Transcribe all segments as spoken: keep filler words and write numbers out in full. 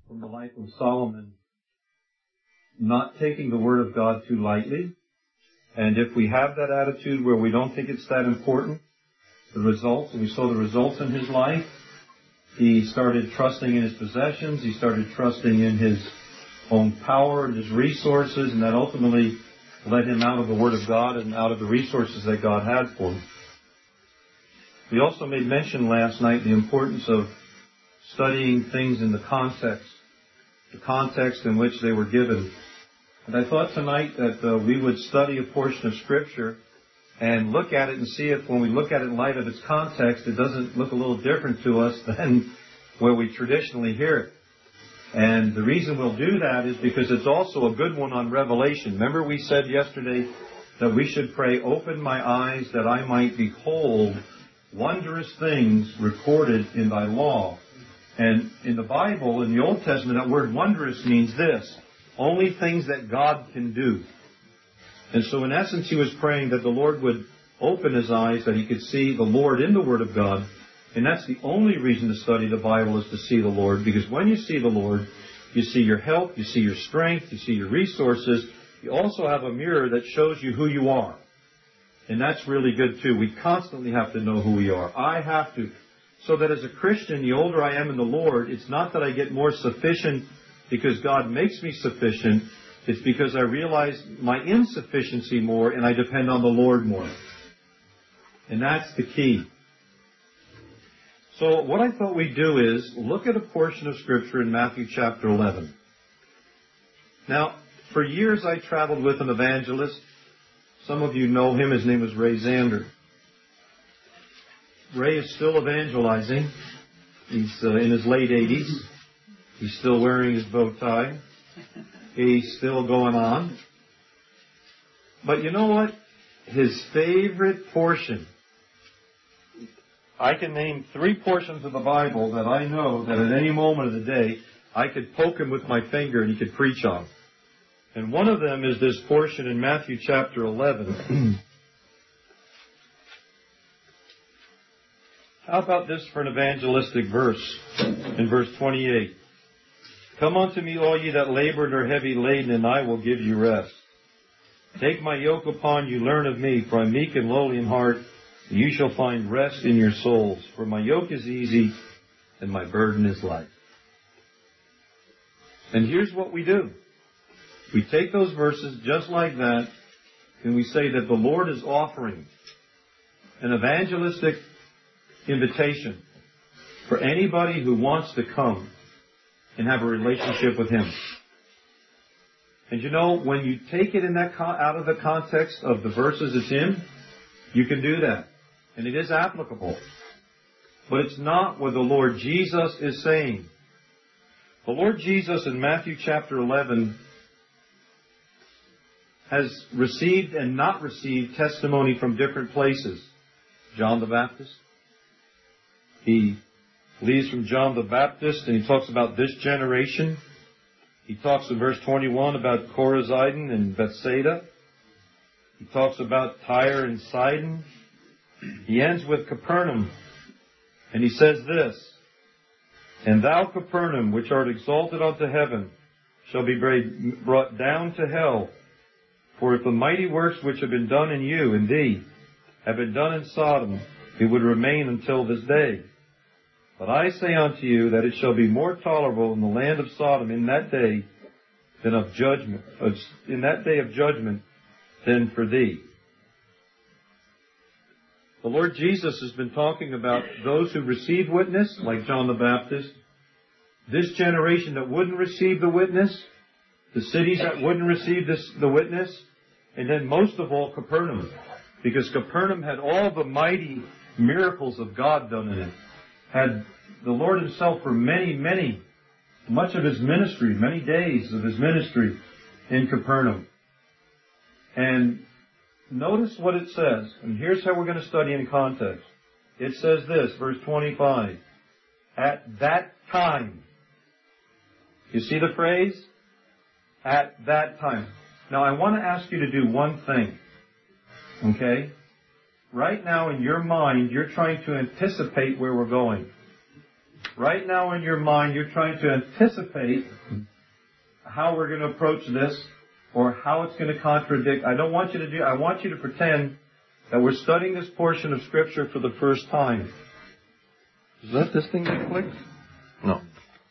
from the life of Solomon, not taking the Word of God too lightly. And if we have that attitude where we don't think it's that important, the results, and we saw the results in his life, he started trusting in his possessions, he started trusting in his own power and his resources, and that ultimately led him out of the Word of God and out of the resources that God had for him. We also made mention last night the importance of studying things in the context, the context in which they were given. And I thought tonight that uh, we would study a portion of Scripture and look at it and see if when we look at it in light of its context, it doesn't look a little different to us than where we traditionally hear it. And the reason we'll do that is because it's also a good one on Revelation. Remember we said yesterday that we should pray, "Open my eyes that I might behold wondrous things recorded in thy law." And in the Bible, in the Old Testament, that word wondrous means this: only things that God can do. And so in essence, he was praying that the Lord would open his eyes, that he could see the Lord in the Word of God. And that's the only reason to study the Bible, is to see the Lord. Because when you see the Lord, you see your help, you see your strength, you see your resources. You also have a mirror that shows you who you are. And that's really good too. We constantly have to know who we are. I have to. So that as a Christian, the older I am in the Lord, it's not that I get more sufficient because God makes me sufficient. It's because I realize my insufficiency more and I depend on the Lord more. And that's the key. So what I thought we'd do is look at a portion of Scripture in Matthew chapter eleven. Now, for years I traveled with an evangelist. Some of you know him. His name is Ray Zander. Ray is still evangelizing. He's uh, in his late eighties. He's still wearing his bow tie. He's still going on. But you know what? His favorite portion, I can name three portions of the Bible that I know that at any moment of the day I could poke him with my finger and he could preach on. And one of them is this portion in Matthew chapter eleven. How about this for an evangelistic verse in verse twenty-eight? "Come unto me, all ye that labor and are heavy laden, and I will give you rest. Take my yoke upon you, learn of me, for I am meek and lowly in heart, and you shall find rest in your souls. For my yoke is easy, and my burden is light." And here's what we do. We take those verses just like that, and we say that the Lord is offering an evangelistic invitation for anybody who wants to come and have a relationship with Him. And you know, when you take it in that con- out of the context of the verses it's in, you can do that. And it is applicable. But it's not what the Lord Jesus is saying. The Lord Jesus in Matthew chapter eleven has received and not received testimony from different places. John the Baptist. He leaves from John the Baptist and he talks about this generation. He talks in verse twenty-one about Chorazin and Bethsaida. He talks about Tyre and Sidon. He ends with Capernaum. And he says this: "And thou, Capernaum, which art exalted unto heaven, shall be brought down to hell. For if the mighty works which have been done in you, in thee, have been done in Sodom, it would remain until this day. But I say unto you that it shall be more tolerable in the land of Sodom in that day than of judgment, in that day of judgment than for thee." The Lord Jesus has been talking about those who receive witness, like John the Baptist, this generation that wouldn't receive the witness, the cities that wouldn't receive this, the witness, and then most of all Capernaum, because Capernaum had all the mighty miracles of God done in it. Had the Lord Himself for many, many, much of His ministry, many days of His ministry in Capernaum. And notice what it says, and here's how we're going to study in context. It says this, verse twenty-five, "At that time." You see the phrase? At that time. Now I want to ask you to do one thing. Okay? Right now in your mind, you're trying to anticipate where we're going. right now in your mind, you're trying to anticipate how we're going to approach this or how it's going to contradict. I don't want you to do, I want you to pretend that we're studying this portion of Scripture for the first time. Does that this thing get clicked? No.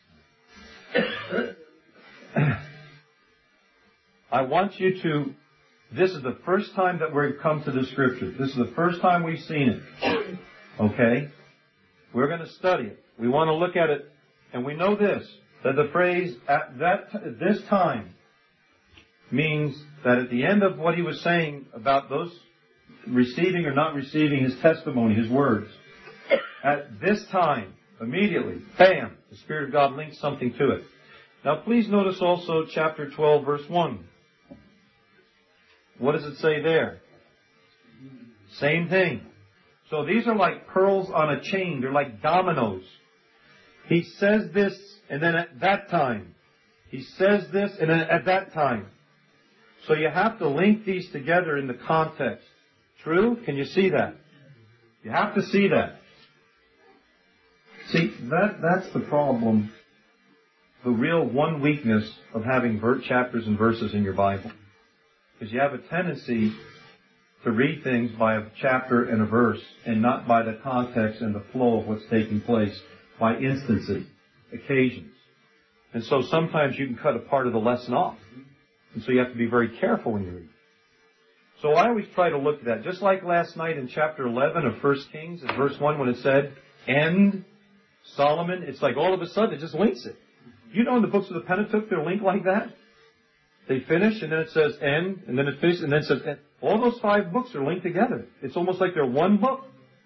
I want you to, this is the first time that we've come to the Scripture. This is the first time we've seen it. Okay? We're going to study it. We want to look at it, and we know this, that the phrase, at that, at this time, means that at the end of what he was saying about those receiving or not receiving his testimony, his words, at this time, immediately, bam, the Spirit of God links something to it. Now please notice also chapter twelve, verse one. What does it say there? Same thing. So these are like pearls on a chain. They're like dominoes. He says this, and then at that time. He says this, and then at that time. So you have to link these together in the context. True? Can you see that? You have to see that. See, that that's the problem. The real one weakness of having ver- chapters and verses in your Bible. Because you have a tendency to read things by a chapter and a verse and not by the context and the flow of what's taking place, by instances, occasions. And so sometimes you can cut a part of the lesson off. And so you have to be very careful when you read. So I always try to look at that. Just like last night in chapter eleven of First Kings, in verse one, when it said, "And Solomon," it's like all of a sudden it just links it. You know in the books of the Pentateuch they're linked like that? They finish, and then it says "and," and then it finishes, and then it says "and." All those five books are linked together. It's almost like they're one book.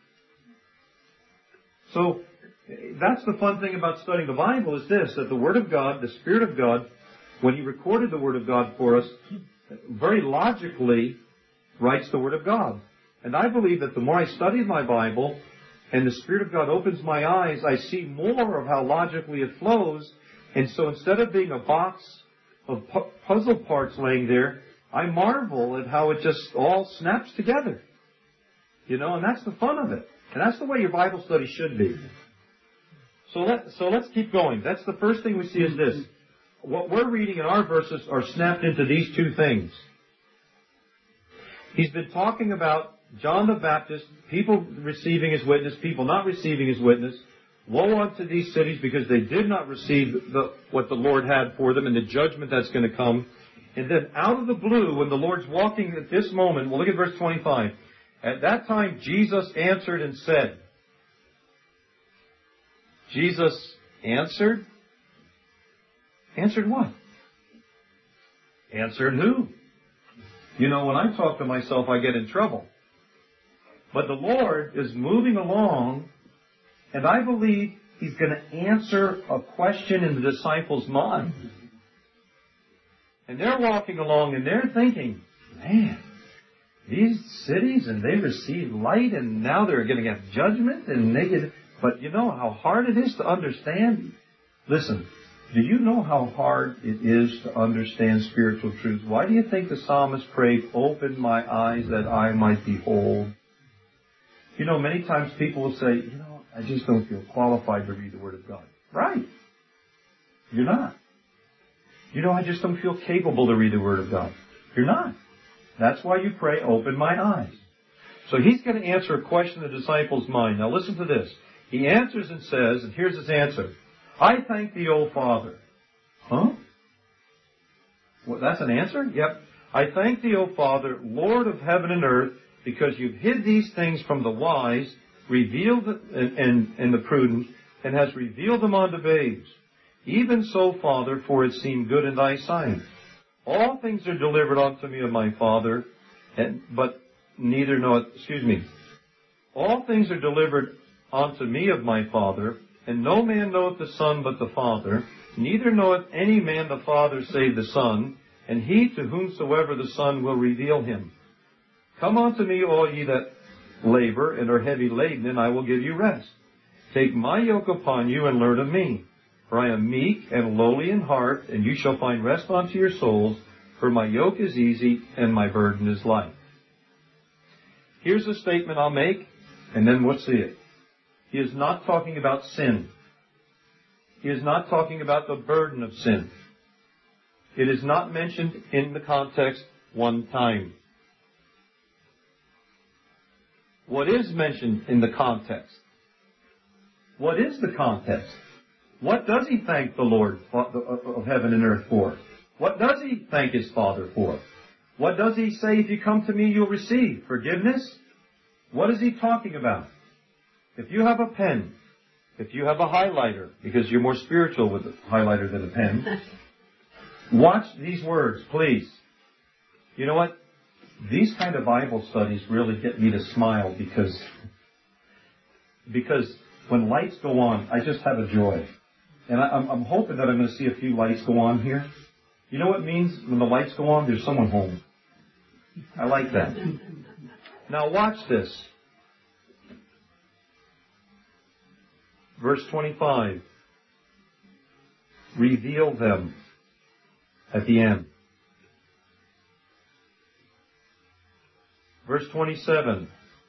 So that's the fun thing about studying the Bible is this, that the Word of God, the Spirit of God, when He recorded the Word of God for us, very logically writes the Word of God. And I believe that the more I study my Bible and the Spirit of God opens my eyes, I see more of how logically it flows. And so instead of being a box of pu- puzzle parts laying there, I marvel at how it just all snaps together. You know, and that's the fun of it. And that's the way your Bible study should be. So, let, so let's keep going. That's the first thing we see is this. What we're reading in our verses are snapped into these two things. He's been talking about John the Baptist, people receiving his witness, people not receiving his witness. Woe unto these cities because they did not receive the, what the Lord had for them and the judgment that's going to come. And then out of the blue, when the Lord's walking at this moment, well, look at verse twenty-five. At that time, Jesus answered and said. Jesus answered? Answered what? Answered who? You know, when I talk to myself, I get in trouble. But the Lord is moving along, and I believe He's going to answer a question in the disciples' mind. And they're walking along and they're thinking, man, these cities, and they receive light, and now they're going to get judgment, and they get... But you know how hard it is to understand? Listen, do you know how hard it is to understand spiritual truths? Why do you think the psalmist prayed, "Open my eyes that I might behold"? You know, many times people will say, you know, I just don't feel qualified to read the Word of God. Right. You're not. You know, I just don't feel capable to read the Word of God. You're not. That's why you pray, "Open my eyes." So He's going to answer a question in the disciples' mind. Now listen to this. He answers and says, and here's His answer. "I thank Thee, O Father." Huh? Well, that's an answer? Yep. "I thank Thee, O Father, Lord of heaven and earth, because You've hid these things from the wise, revealed and, and, and the prudent, and has revealed them unto babes. Even so, Father, for it seemed good in Thy sight. All things are delivered unto me of my Father, and, but neither knoweth, excuse me, all things are delivered unto me of my Father, and no man knoweth the Son but the Father, neither knoweth any man the Father save the Son, and he to whomsoever the Son will reveal Him. Come unto me, all ye that labor and are heavy laden, and I will give you rest. Take my yoke upon you and learn of me. For I am meek and lowly in heart, and you shall find rest unto your souls, for my yoke is easy and my burden is light." Here's a statement I'll make, and then we'll see it. He is not talking about sin. He is not talking about the burden of sin. It is not mentioned in the context one time. What is mentioned in the context? What is the context? What does he thank the Lord of heaven and earth for? What does he thank his Father for? What does he say, if you come to me, you'll receive? Forgiveness? What is he talking about? If you have a pen, if you have a highlighter, because you're more spiritual with a highlighter than a pen, watch these words, please. You know what? These kind of Bible studies really get me to smile because, because when lights go on, I just have a joy. And I, I'm, I'm hoping that I'm going to see a few lights go on here. You know what it means when the lights go on? There's someone home. I like that. Now watch this. Verse twenty-five. Reveal them at the end. Verse twenty-seven.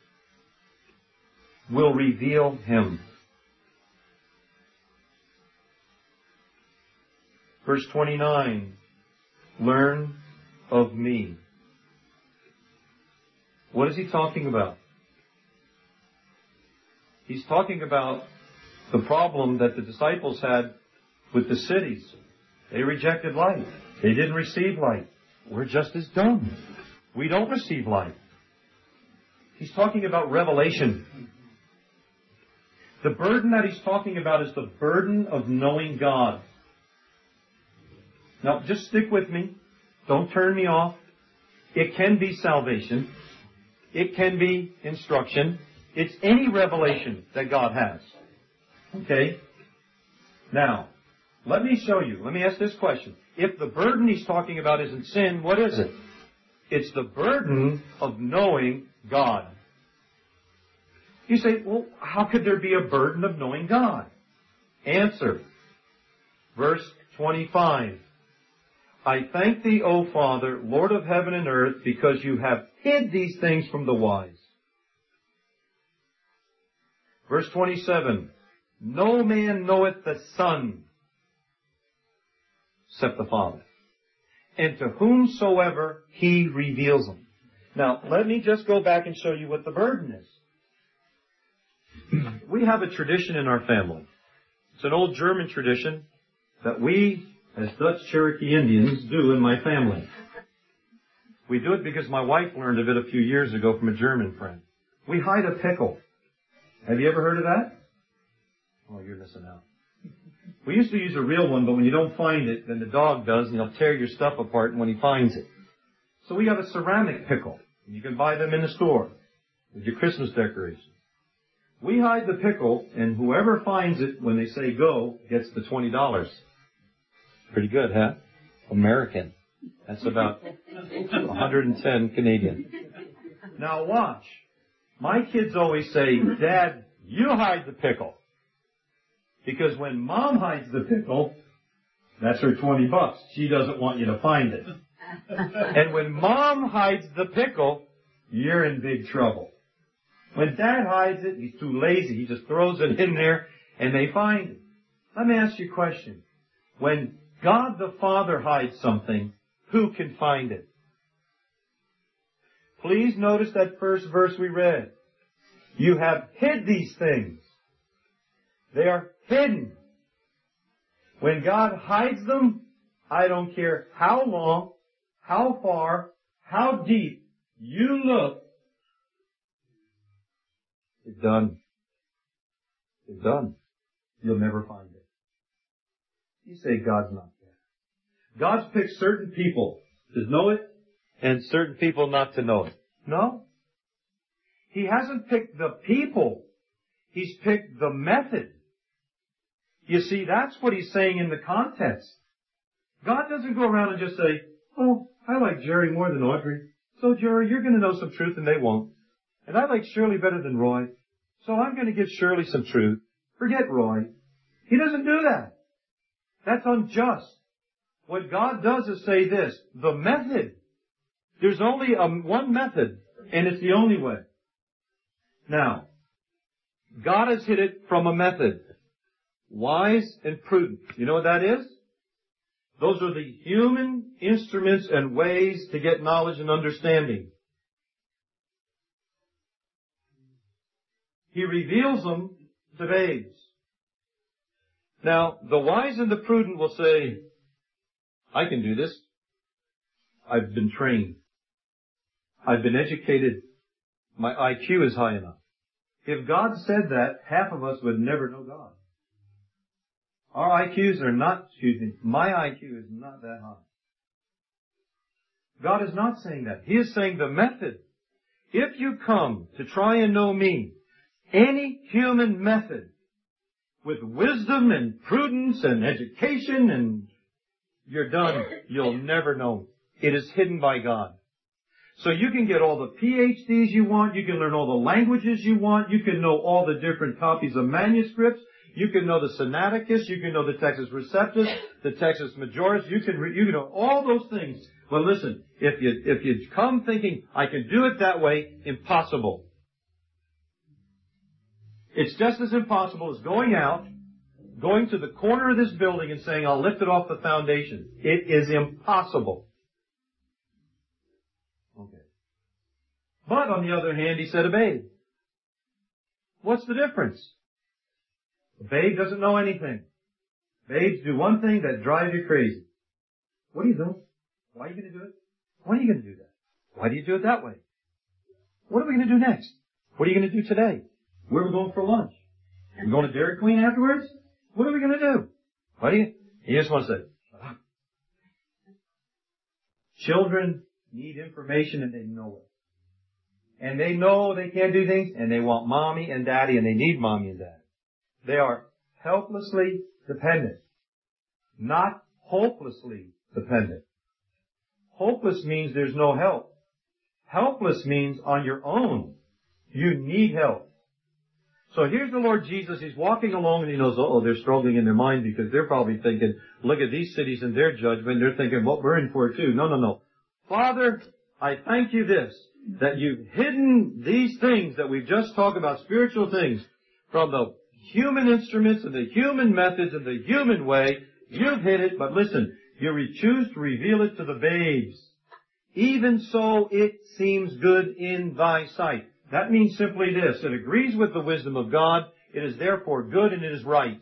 Will reveal him. Verse twenty-nine. Learn of me. What is he talking about? He's talking about the problem that the disciples had with the cities. They rejected light. They didn't receive light. We're just as dumb. We don't receive light. He's talking about revelation. The burden that he's talking about is the burden of knowing God. Now, just stick with me. Don't turn me off. It can be salvation. It can be instruction. It's any revelation that God has. Okay? Now, let me show you. Let me ask this question. If the burden he's talking about isn't sin, what is it? It's the burden of knowing God. You say, well, how could there be a burden of knowing God? Answer. Verse twenty-five. I thank thee, O Father, Lord of heaven and earth, because you have hid these things from the wise. Verse twenty-seven. No man knoweth the Son, except the Father, and to whomsoever he reveals them. Now, let me just go back and show you what the burden is. We have a tradition in our family. It's an old German tradition that we, as Dutch Cherokee Indians, do in my family. We do it because my wife learned of it a few years ago from a German friend. We hide a pickle. Have you ever heard of that? Oh, you're missing out. We used to use a real one, but when you don't find it, then the dog does, and he'll tear your stuff apart when he finds it. So we have a ceramic pickle. You can buy them in the store with your Christmas decorations. We hide the pickle, and whoever finds it when they say go gets the twenty dollars. Pretty good, huh? American. That's about one hundred ten Canadian. Now watch. My kids always say, Dad, you hide the pickle. Because when Mom hides the pickle, that's her twenty bucks. She doesn't want you to find it. And when Mom hides the pickle, you're in big trouble. When Dad hides it, he's too lazy. He just throws it in there and they find it. Let me ask you a question. When God the Father hides something, who can find it? Please notice that first verse we read. You have hid these things. They are hidden. When God hides them, I don't care how long, how far, how deep you look, it's done. It's done. You'll never find it. You say God's not there. God's picked certain people to know it and certain people not to know it. No. He hasn't picked the people. He's picked the method. You see, that's what he's saying in the context. God doesn't go around and just say, oh, I like Jerry more than Audrey. So, Jerry, you're going to know some truth and they won't. And I like Shirley better than Roy. So I'm going to give Shirley some truth. Forget Roy. He doesn't do that. That's unjust. What God does is say this, the method. There's only um, one method, and it's the only way. Now, God has hid it from a method. wise and prudent. You know what that is? Those are the human instruments and ways to get knowledge and understanding. He reveals them to babes. Now, the wise and the prudent will say, I can do this. I've been trained. I've been educated. My I Q is high enough. If God said that, half of us would never know God. Our I Qs are not, excuse me, my I Q is not that high. God is not saying that. He is saying the method. If you come to try and know me, any human method with wisdom and prudence and education and you're done, you'll never know. It is hidden by God. So you can get all the P H Ds you want, you can learn all the languages you want, you can know all the different copies of manuscripts, you can know the Sinaiticus, you can know the Textus Receptus, the Textus Majoris, you can, re- you can know all those things. But listen, if you, if you come thinking, I can do it that way, impossible. It's just as impossible as going out, going to the corner of this building and saying, I'll lift it off the foundation. It is impossible. Okay. But on the other hand, he said a babe. What's the difference? A babe doesn't know anything. Babes do one thing that drives you crazy. What are you doing? Why are you going to do it? When are you going to do that? Why do you do it that way? What are we going to do next? What are you going to do today? Where are we going for lunch? Are we going to Dairy Queen afterwards? What are we going to do? What do you, you just want to say, ah. Children need information and they know it. And they know they can't do things and they want mommy and daddy and they need mommy and daddy. They are helplessly dependent, not hopelessly dependent. Hopeless means there's no help. Helpless means on your own. You need help. So here's the Lord Jesus. He's walking along and he knows, oh, they're struggling in their mind because they're probably thinking, look at these cities and their judgment. They're thinking, what we're in for too. No, no, no. Father, I thank you this, that you've hidden these things that we've just talked about, spiritual things, from the human instruments and the human methods and the human way. You've hid it, but listen, you choose to reveal it to the babes. Even so it seems good in thy sight. That means simply this. It agrees with the wisdom of God. It is therefore good and it is right.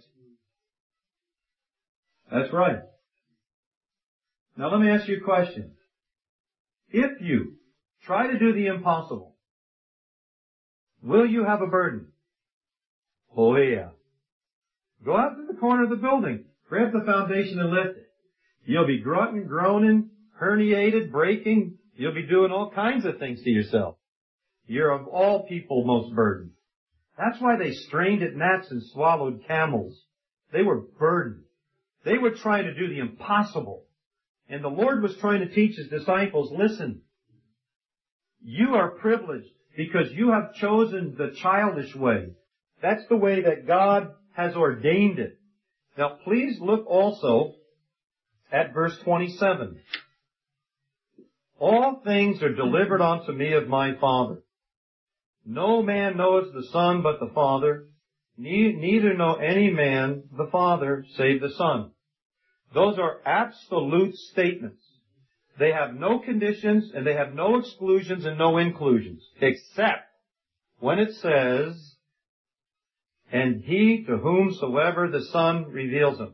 That's right. Now let me ask you a question. If you try to do the impossible, will you have a burden? Oh yeah. Go out to the corner of the building. Grab the foundation and lift it. You'll be grunting, groaning, herniated, breaking. You'll be doing all kinds of things to yourself. You're of all people most burdened. That's why they strained at gnats and swallowed camels. They were burdened. They were trying to do the impossible. And the Lord was trying to teach His disciples, listen, you are privileged because you have chosen the childish way. That's the way that God has ordained it. Now please look also at verse twenty-seven. All things are delivered unto me of my Father. No man knoweth the Son but the Father, neither know any man the Father save the Son. Those are absolute statements. They have no conditions and they have no exclusions and no inclusions, except when it says, and he to whomsoever the Son reveals him.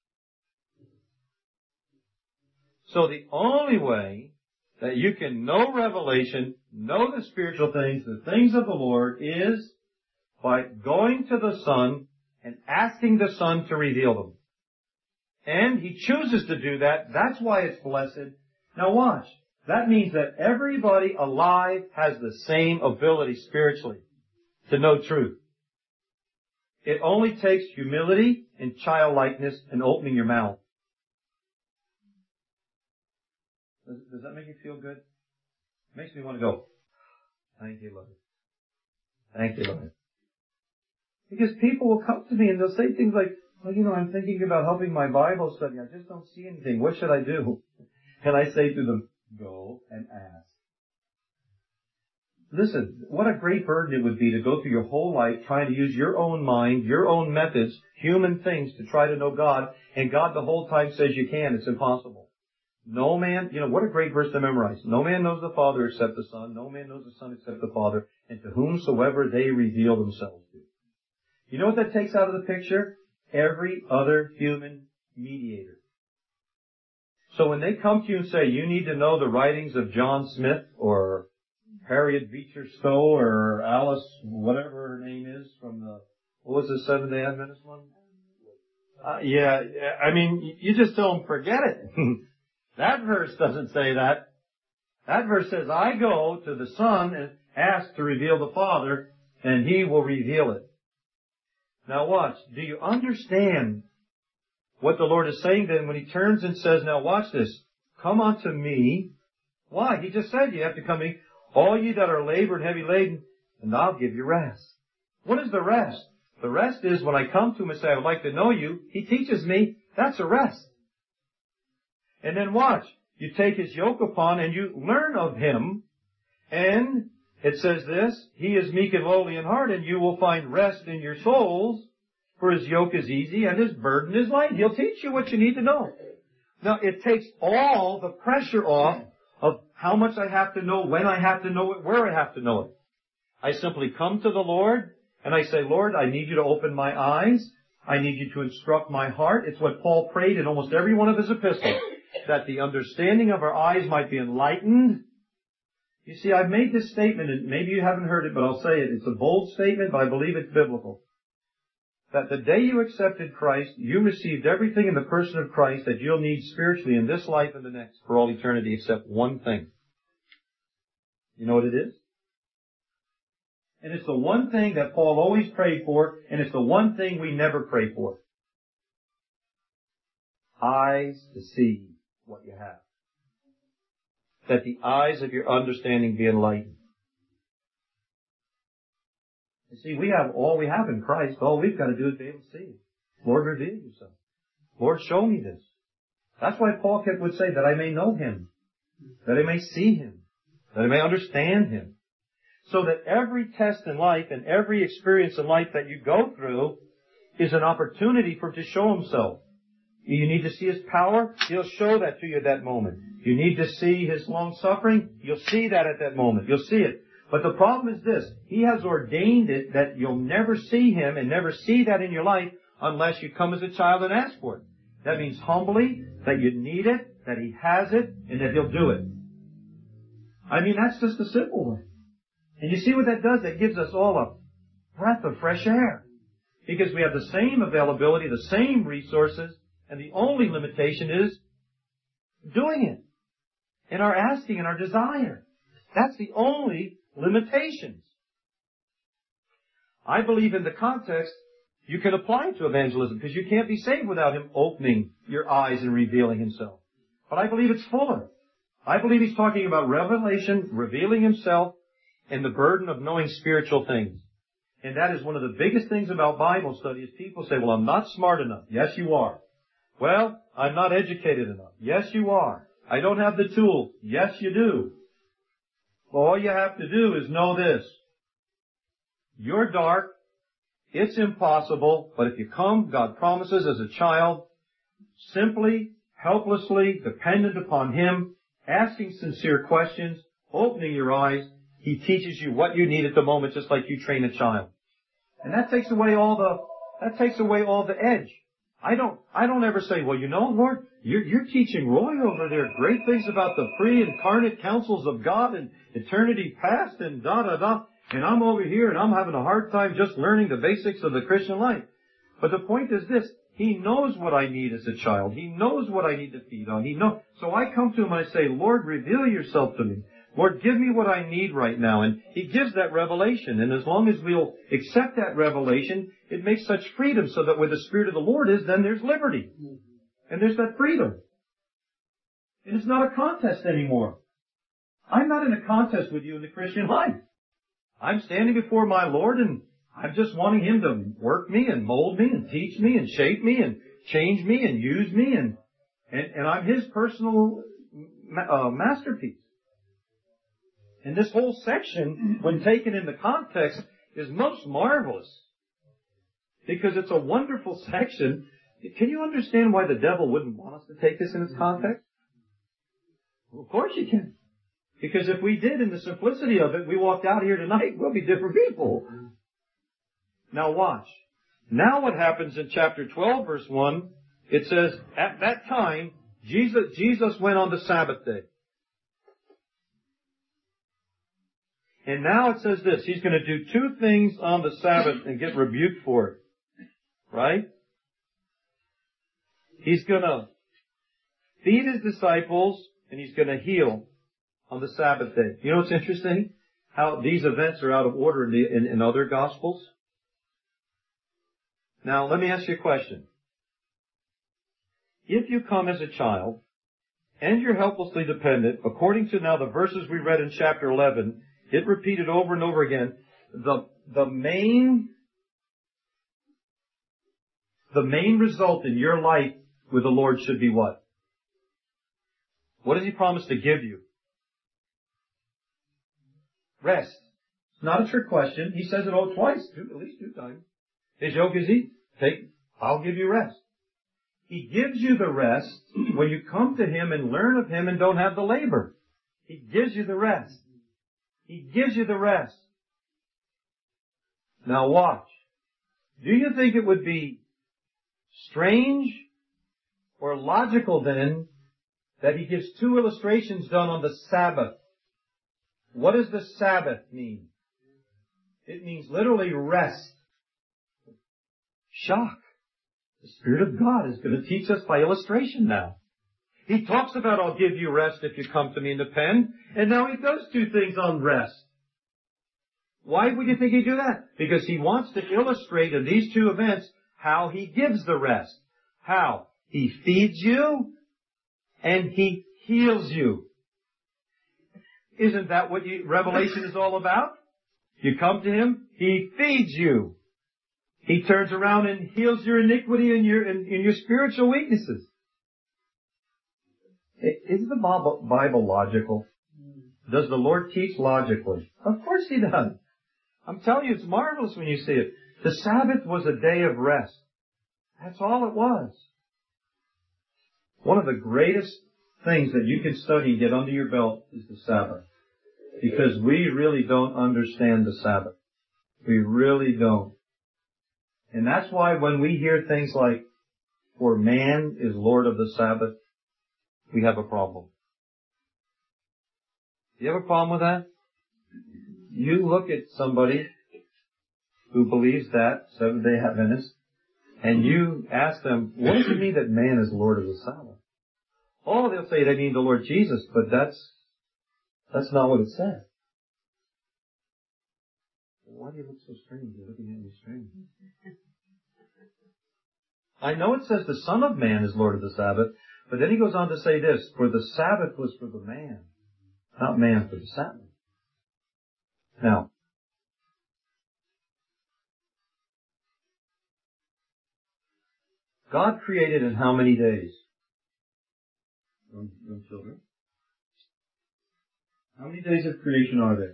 So the only way that you can know revelation, know the spiritual things, the things of the Lord, is by going to the Son and asking the Son to reveal them. And He chooses to do that. That's why it's blessed. Now watch. That means that everybody alive has the same ability spiritually to know truth. It only takes humility and childlikeness and opening your mouth. Does, does that make you feel good? It makes me want to go, thank you, Lord. Thank you, Lord. Because people will come to me and they'll say things like, well, you know, I'm thinking about helping my Bible study. I just don't see anything. What should I do? And I say to them, go and ask. listen, what a great burden it would be to go through your whole life trying to use your own mind, your own methods, human things to try to know God, and God the whole time says you can. It's impossible. No man, you know, what a great verse to memorize. No man knows the Father except the Son. No man knows the Son except the Father, and to whomsoever they reveal themselves to. You know what that takes out of the picture? Every other human mediator. So when they come to you and say, you need to know the writings of John Smith or Harriet Beecher Stowe or Alice, whatever her name is, from the, what was the Seventh-day Adventist one? Uh, yeah, I mean, you just don't forget it. That verse doesn't say that. That verse says, I go to the Son and ask to reveal the Father, and He will reveal it. Now watch. Do you understand what the Lord is saying then when He turns and says, now watch this, come unto me. Why? He just said you have to come to me, all ye that are labored and heavy laden, and I'll give you rest. What is the rest? The rest is when I come to Him and say, I would like to know you, He teaches me, that's a rest. And then watch, you take His yoke upon and you learn of Him, and it says this, He is meek and lowly in heart, and you will find rest in your souls, for His yoke is easy and His burden is light. He'll teach you what you need to know. Now, it takes all the pressure off of how much I have to know, when I have to know it, where I have to know it. I simply come to the Lord, and I say, Lord, I need you to open my eyes. I need you to instruct my heart. It's what Paul prayed in almost every one of his epistles, that the understanding of our eyes might be enlightened. You see, I've made this statement, and maybe you haven't heard it, but I'll say it. It's a bold statement, but I believe it's biblical. That the day you accepted Christ, you received everything in the person of Christ that you'll need spiritually in this life and the next for all eternity except one thing. You know what it is? And it's the one thing that Paul always prayed for, and it's the one thing we never pray for. Eyes to see what you have. That the eyes of your understanding be enlightened. You see, we have all we have in Christ. All we've got to do is be able to see it. Lord, reveal yourself. Lord, show me this. That's why Paul kept would say, that I may know Him. That I may see Him. That I may understand Him. So that every test in life and every experience in life that you go through is an opportunity for Him to show Himself. You need to see His power, He'll show that to you at that moment. You need to see His long suffering, you'll see that at that moment. You'll see it. But the problem is this, He has ordained it that you'll never see Him and never see that in your life unless you come as a child and ask for it. That means humbly, that you need it, that He has it, and that He'll do it. I mean, that's just a simple one. And you see what that does? That gives us all a breath of fresh air. Because we have the same availability, the same resources, and the only limitation is doing it. And our asking and our desire. That's the only limitations. I believe in the context, you can apply it to evangelism because you can't be saved without Him opening your eyes and revealing Himself. But I believe it's fuller. I believe He's talking about revelation, revealing Himself, and the burden of knowing spiritual things. And that is one of the biggest things about Bible study is people say, well, I'm not smart enough. Yes, you are. Well, I'm not educated enough. Yes, you are. I don't have the tools. Yes, you do. Well, all you have to do is know this. You're dark. It's impossible. But if you come, God promises as a child, simply, helplessly, dependent upon Him, asking sincere questions, opening your eyes, He teaches you what you need at the moment, just like you train a child. And that takes away all the, that takes away all the edge. I don't, I don't ever say, well, you know, Lord, you're, you're teaching Roy over there great things about the pre-incarnate counsels of God and eternity past and da da da. And I'm over here and I'm having a hard time just learning the basics of the Christian life. But the point is this, He knows what I need as a child. He knows what I need to feed on. He knows. So I come to Him and I say, Lord, reveal yourself to me. Lord, give me what I need right now. And He gives that revelation. And as long as we'll accept that revelation, it makes such freedom so that where the Spirit of the Lord is, then there's liberty. And there's that freedom. And it's not a contest anymore. I'm not in a contest with you in the Christian life. I'm standing before my Lord and I'm just wanting Him to work me and mold me and teach me and shape me and change me and use me. And, and, and I'm His personal uh, masterpiece. And this whole section, when taken into context, is most marvelous. Because it's a wonderful section. Can you understand why the devil wouldn't want us to take this in its context? Well, of course you can. Because if we did, in the simplicity of it, we walked out here tonight, we'll be different people. Now watch. Now what happens in chapter twelve, verse one, it says, at that time, Jesus, Jesus went on the Sabbath day. And now it says this, He's going to do two things on the Sabbath and get rebuked for it. Right? He's going to feed His disciples and He's going to heal on the Sabbath day. You know what's interesting? How these events are out of order in, the, in, in other Gospels. Now, let me ask you a question. If you come as a child and you're helplessly dependent, according to now the verses we read in chapter eleven, it repeated over and over again, the, the main, the main result in your life with the Lord should be what? What does He promise to give you? Rest. It's not a trick question. He says it all twice, two, at least two times. His yoke is easy. Take, I'll give you rest. He gives you the rest when you come to Him and learn of Him and don't have the labor. He gives you the rest. He gives you the rest. Now watch. Do you think it would be strange or logical then that He gives two illustrations done on the Sabbath? What does the Sabbath mean? It means literally rest. Shock. The Spirit of God is going to teach us by illustration now. He talks about, I'll give you rest if you come to me in the pen, and now He does two things on rest. Why would you think He'd do that? Because He wants to illustrate in these two events how He gives the rest. How? He feeds you and He heals you. Isn't that what you, Revelation is all about? You come to Him, He feeds you. He turns around and heals your iniquity and your, and, and your spiritual weaknesses. Is the Bible logical? Does the Lord teach logically? Of course He does. I'm telling you, it's marvelous when you see it. The Sabbath was a day of rest. That's all it was. One of the greatest things that you can study and get under your belt is the Sabbath. Because we really don't understand the Sabbath. We really don't. And that's why when we hear things like, for man is Lord of the Sabbath, we have a problem. Do you have a problem with that? You look at somebody who believes that, Seventh-day Adventist, and you ask them, what does it mean that man is Lord of the Sabbath? Oh, they'll say they mean the Lord Jesus, but that's, that's not what it says. Why do you look so strange? You're looking at me strange. I know it says the Son of Man is Lord of the Sabbath, but then he goes on to say this, for the Sabbath was for the man, not man for the Sabbath. Now, God created in how many days? Young, young children. How many days of creation are there?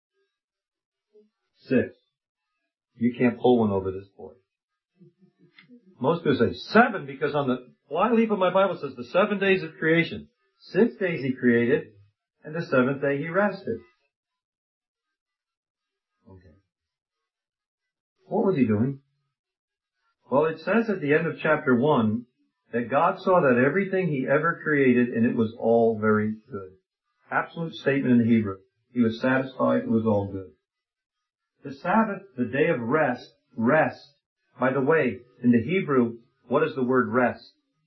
Six. You can't pull one over this boy. Most people say seven because on the fly leaf of my Bible says the seven days of creation. Six days He created, and the seventh day He rested. Okay. What was He doing? Well, it says at the end of chapter one that God saw that everything He ever created and it was all very good. Absolute statement in the Hebrew. He was satisfied, it was all good. The Sabbath, the day of rest, rest. By the way, in the Hebrew, what is the word rest?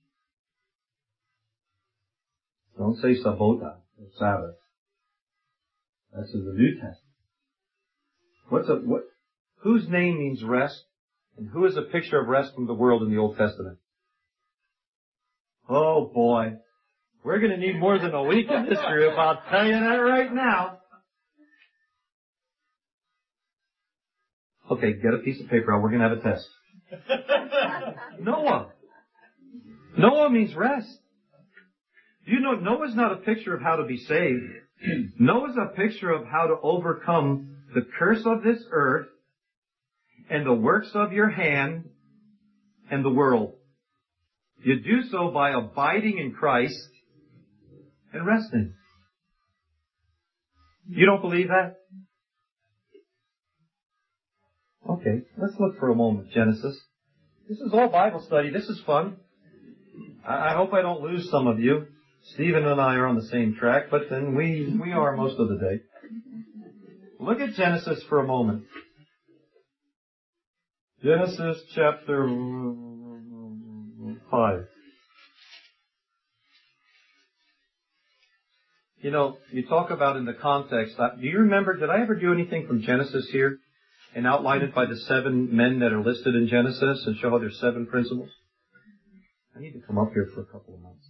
Don't say sabota, or Sabbath. That's in the New Testament. What's a, what, whose name means rest? And who is a picture of rest from the world in the Old Testament? Oh boy. We're going to need more than a week in this group, I'll tell you that right now. Okay, get a piece of paper out. We're going to have a test. Noah. Noah means rest. You know, Noah's not a picture of how to be saved. Noah's a picture of how to overcome the curse of this earth and the works of your hand and the world. You do so by abiding in Christ and resting. You don't believe that? Okay, let's look for a moment, Genesis. This is all Bible study. This is fun. I, I hope I don't lose some of you. Stephen and I are on the same track, but then we, we are most of the day. Look at Genesis for a moment. Genesis chapter five. You know, you talk about in the context, do you remember, did I ever do anything from Genesis here and outline it by the seven men that are listed in Genesis and show how there's seven principles? I need to come up here for a couple of months.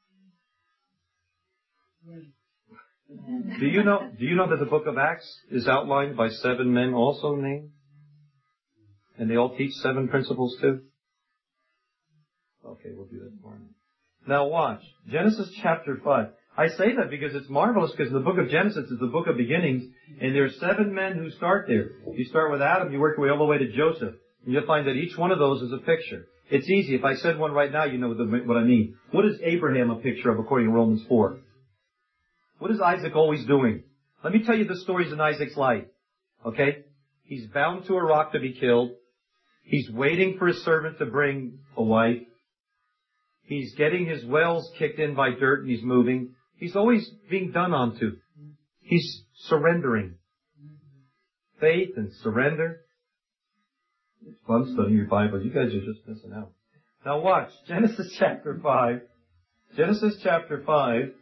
Do you know, do you know that the book of Acts is outlined by seven men also named? And they all teach seven principles too? Okay, we'll do that tomorrow. Now watch. Genesis chapter five. I say that because it's marvelous, because the book of Genesis is the book of beginnings, and there are seven men who start there. You start with Adam, you work your way all the way to Joseph, and you'll find that each one of those is a picture. It's easy. If I said one right now, you know what I mean. What is Abraham a picture of according to Romans four? What is Isaac always doing? Let me tell you the stories in Isaac's life. Okay? He's bound to a rock to be killed. He's waiting for his servant to bring a wife. He's getting his wells kicked in by dirt and he's moving. He's always being done onto. He's surrendering. Faith and surrender. It's fun studying your Bible. You guys are just missing out. Now watch. Genesis chapter five. Genesis chapter five.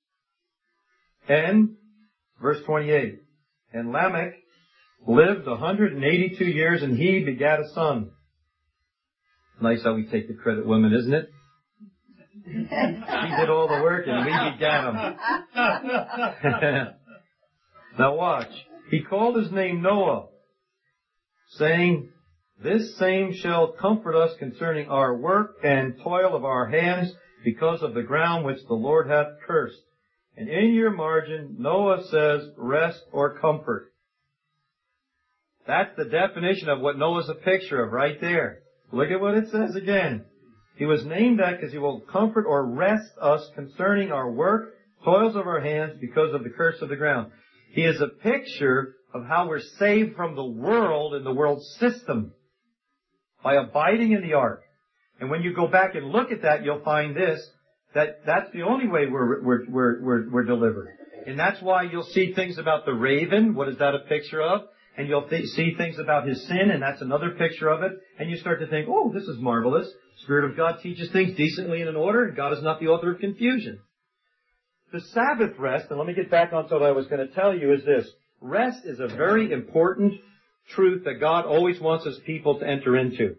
And verse twenty-eight. And Lamech lived one hundred eighty-two years and he begat a son. Nice how we take the credit, women, isn't it? She did all the work and we begat him. Now watch. He called his name Noah, saying, this same shall comfort us concerning our work and toil of our hands because of the ground which the Lord hath cursed. And in your margin, Noah says, rest or comfort. That's the definition of what Noah's a picture of right there. Look at what it says again. He was named that because he will comfort or rest us concerning our work, toils of our hands because of the curse of the ground. He is a picture of how we're saved from the world and the world system by abiding in the ark. And when you go back and look at that, you'll find this, that that's the only way we're, we're, we're, we're, we're delivered. And that's why you'll see things about the raven. What is that a picture of? And you'll th- see things about his sin, and that's another picture of it. And you start to think, oh, this is marvelous. Spirit of God teaches things decently and in order, and God is not the author of confusion. The Sabbath rest, and let me get back on to what I was going to tell you, is this. Rest is a very important truth that God always wants His people to enter into.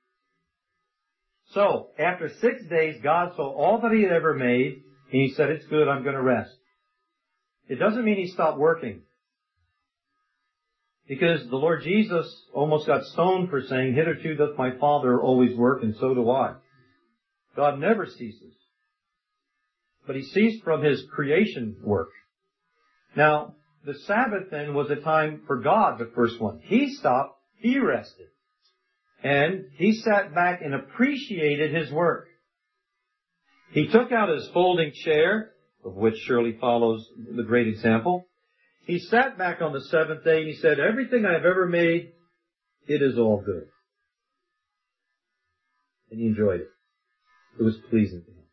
So, after six days, God saw all that He had ever made, and He said, it's good, I'm going to rest. It doesn't mean He stopped working. Because the Lord Jesus almost got stoned for saying, hitherto doth my Father always work, and so do I. God never ceases. But He ceased from His creation work. Now, the Sabbath then was a time for God, the first one. He stopped, He rested. And He sat back and appreciated His work. He took out His folding chair, of which surely follows the great example. He sat back on the seventh day and He said, everything I have ever made, it is all good. And He enjoyed it. It was pleasing to Him.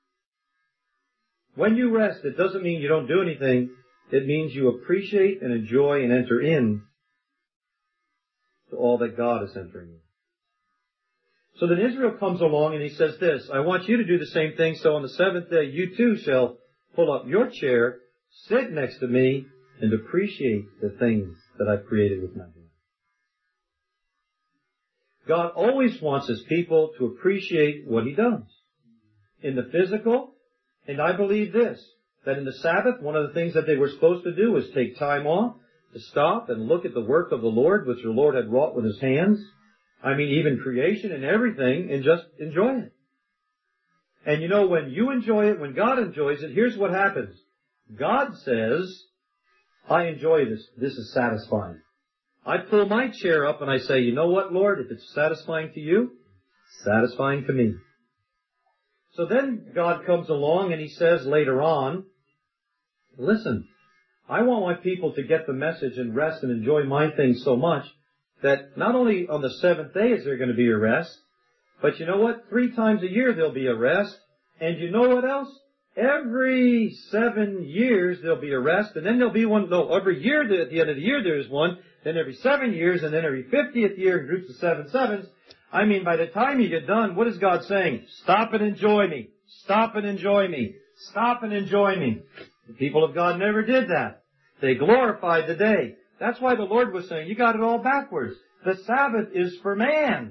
When you rest, it doesn't mean you don't do anything. It means you appreciate and enjoy and enter in to all that God is entering in. So then Israel comes along and He says this, I want you to do the same thing, so on the seventh day you too shall pull up your chair, sit next to me, and appreciate the things that I've created with my hands. God always wants His people to appreciate what He does. In the physical, and I believe this, that in the Sabbath, one of the things that they were supposed to do was take time off, to stop and look at the work of the Lord, which the Lord had wrought with His hands. I mean, even creation and everything, and just enjoy it. And you know, when you enjoy it, when God enjoys it, here's what happens. God says, I enjoy this. This is satisfying. I pull my chair up and I say, you know what, Lord? If it's satisfying to you, it's satisfying to me. So then God comes along and He says later on, listen, I want my people to get the message and rest and enjoy my things so much that not only on the seventh day is there going to be a rest, but you know what? Three times a year there'll be a rest. And you know what else? Every seven years there'll be a rest, and then there'll be one, no, every year, at the end of the year there's one, then every seven years, and then every fiftieth year in groups of seven sevens. I mean, by the time you get done, what is God saying? Stop and enjoy me. Stop and enjoy me. Stop and enjoy me. The people of God never did that. They glorified the day. That's why the Lord was saying, you got it all backwards. The Sabbath is for man,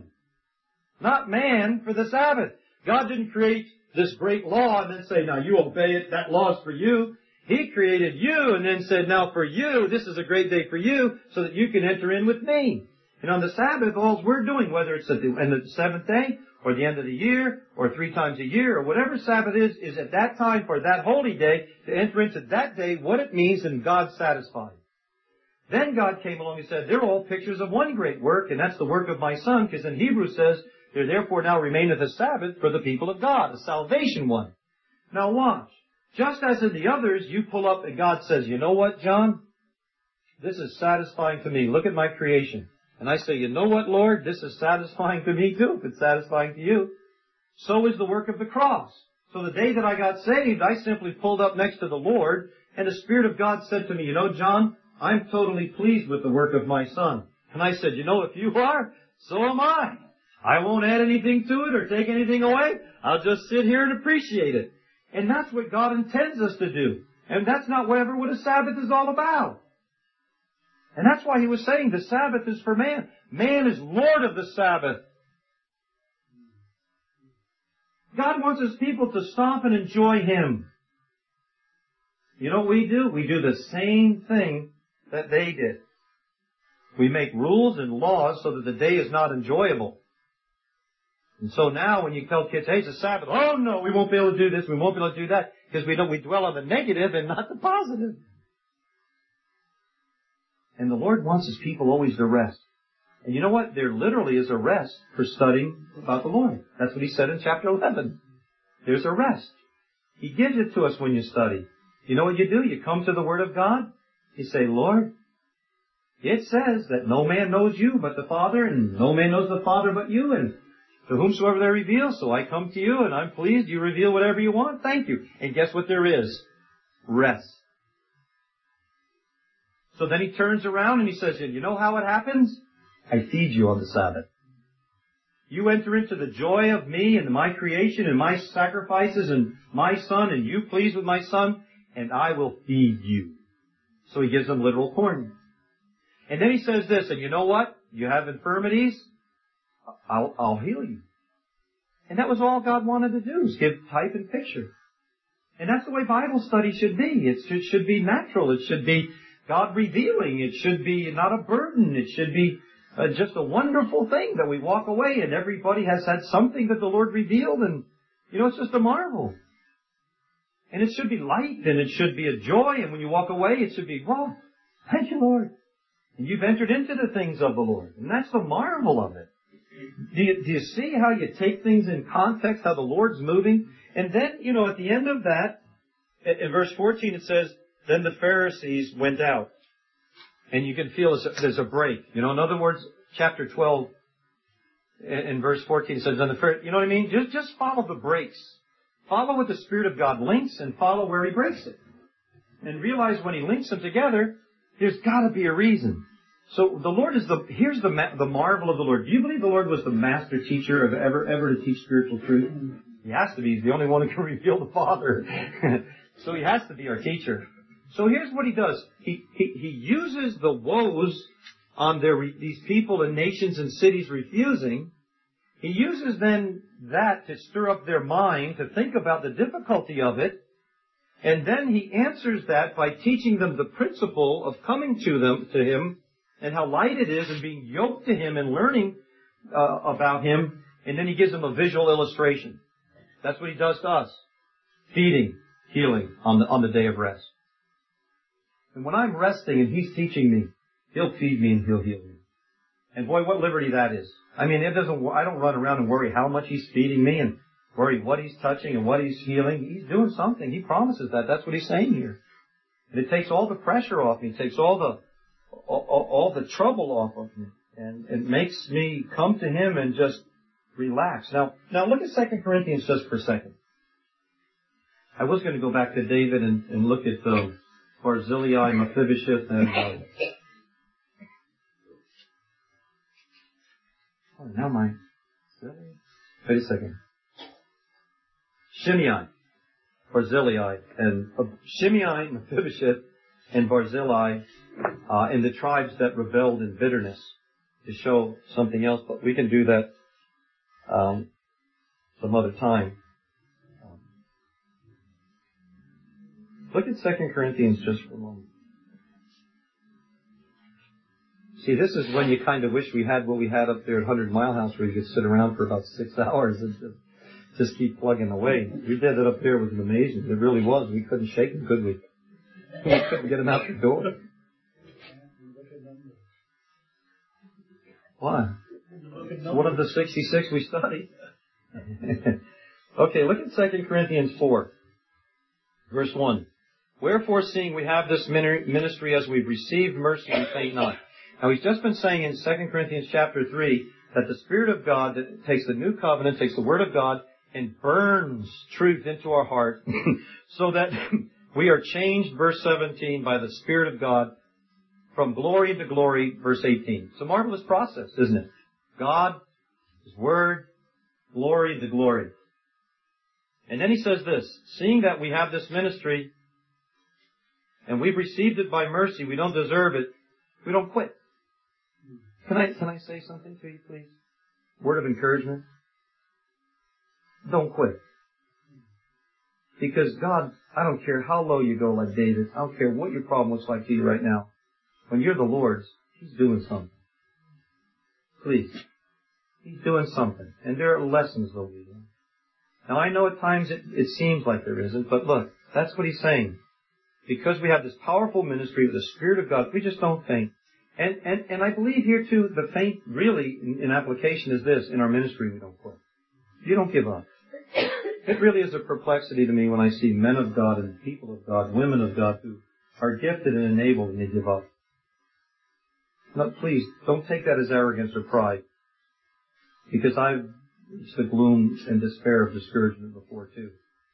not man for the Sabbath. God didn't create this great law and then say, now you obey it, that law's for you. He created you and then said, now for you, this is a great day for you so that you can enter in with me. And on the Sabbath, all we're doing, whether it's at the end of the seventh day or the end of the year or three times a year or whatever Sabbath is, is at that time for that holy day to enter into that day what it means and God's satisfied. Then God came along and said, they're all pictures of one great work, and that's the work of my Son, because in Hebrews says, there therefore now remaineth a Sabbath for the people of God, a salvation one. Now watch. Just as in the others, you pull up and God says, you know what, John? This is satisfying to me. Look at my creation. And I say, you know what, Lord? This is satisfying to me too, if it's satisfying to you. So is the work of the cross. So the day that I got saved, I simply pulled up next to the Lord, and the Spirit of God said to me, you know, John, I'm totally pleased with the work of my Son. And I said, you know, if you are, so am I. I won't add anything to it or take anything away. I'll just sit here and appreciate it. And that's what God intends us to do. And that's not whatever what a Sabbath is all about. And that's why He was saying the Sabbath is for man. Man is Lord of the Sabbath. God wants His people to stop and enjoy Him. You know what we do? We do the same thing that they did. We make rules and laws so that the day is not enjoyable. And so now when you tell kids, hey, it's a Sabbath, oh no, we won't be able to do this, we won't be able to do that, because we don't, we dwell on the negative and not the positive. And the Lord wants His people always to rest. And you know what? There literally is a rest for studying about the Lord. That's what He said in chapter eleven. There's a rest. He gives it to us when you study. You know what you do? You come to the Word of God. You say, Lord, it says that no man knows you but the Father, and no man knows the Father but you, and to whomsoever they reveal. So I come to you, and I'm pleased. You reveal whatever you want. Thank you. And guess what there is? Rest. So then He turns around and He says, you know how it happens? I feed you on the Sabbath. You enter into the joy of me and my creation and my sacrifices and my Son, and you pleased with my Son, and I will feed you. So He gives them literal corn. And then He says this, and you know what? You have infirmities? I'll, I'll heal you. And that was all God wanted to do, was give type and picture. And that's the way Bible study should be. It should, should be natural. It should be God revealing. It should be not a burden. It should be uh, just a wonderful thing that we walk away and everybody has had something that the Lord revealed, and, you know, it's just a marvel. And it should be light, and it should be a joy, and when you walk away, it should be, wow, thank you, Lord. And you've entered into the things of the Lord. And that's the marvel of it. Do you, do you see how you take things in context, how the Lord's moving? And then, you know, at the end of that, in verse fourteen it says, then the Pharisees went out. And you can feel there's a break. You know, in other words, chapter twelve, in verse fourteen says, then the Pharisees, you know what I mean? Just, just follow the breaks. Follow what the Spirit of God links and follow where He breaks it. And realize when He links them together, there's got to be a reason. So the Lord is the, here's the the marvel of the Lord. Do you believe the Lord was the master teacher of ever, ever to teach spiritual truth? He has to be. He's the only one who can reveal the Father. So He has to be our teacher. So here's what He does. He, he, he uses the woes on their, these people and nations and cities refusing. He uses then that to stir up their mind, to think about the difficulty of it. And then He answers that by teaching them the principle of coming to them, to Him, and how light it is and being yoked to Him and learning uh, about Him. And then He gives them a visual illustration. That's what He does to us. Feeding, healing on the, on the day of rest. And when I'm resting and He's teaching me, He'll feed me and He'll heal me. And boy, what liberty that is. I mean, it doesn't, I don't run around and worry how much He's feeding me and worry what He's touching and what He's healing. He's doing something. He promises that. That's what He's saying here. And it takes all the pressure off me. It takes all the, all, all the trouble off of me. And it makes me come to Him and just relax. Now, now look at Second Corinthians just for a second. I was going to go back to David and, and look at uh, Barzillai, Mephibosheth, and uh, oh, now my wait a second. Shimei, Barzillai, and uh, Shimei, Mephibosheth, and Barzillai, uh, and the tribes that rebelled in bitterness, to show something else. But we can do that um, some other time. Um, look at Second Corinthians just for a moment. See, this is when you kind of wish we had what we had up there at Hundred Mile House, where you could sit around for about six hours and just, just keep plugging away. We did it up there. It was amazing. It really was. We couldn't shake him, could we? We couldn't get him out the door. Why? It's one of the sixty-six we studied. Okay, look at Second Corinthians four, verse one. Wherefore, seeing we have this ministry as we've received mercy, we faint not. Now, he's just been saying in Second Corinthians chapter three that the Spirit of God that takes the new covenant, takes the Word of God, and burns truth into our heart so that we are changed, verse seventeen, by the Spirit of God from glory to glory, verse eighteen. It's a marvelous process, isn't it? God, His Word, glory to glory. And then he says this, seeing that we have this ministry and we've received it by mercy, we don't deserve it, we don't quit. Can I, can I say something to you, please? Word of encouragement. Don't quit. Because God, I don't care how low you go like David. I don't care what your problem looks like to you right now. When you're the Lord's, He's doing something. Please. He's doing something. And there are lessons that we learn. Now I know at times it, it seems like there isn't, but look, that's what He's saying. Because we have this powerful ministry with the Spirit of God, we just don't faint. And, and, and I believe here too, the faint really in, in application is this, in our ministry we don't quit. You don't give up. It really is a perplexity to me when I see men of God and people of God, women of God who are gifted and enabled and they give up. No, please, don't take that as arrogance or pride. Because I've reached the gloom and despair of discouragement before too.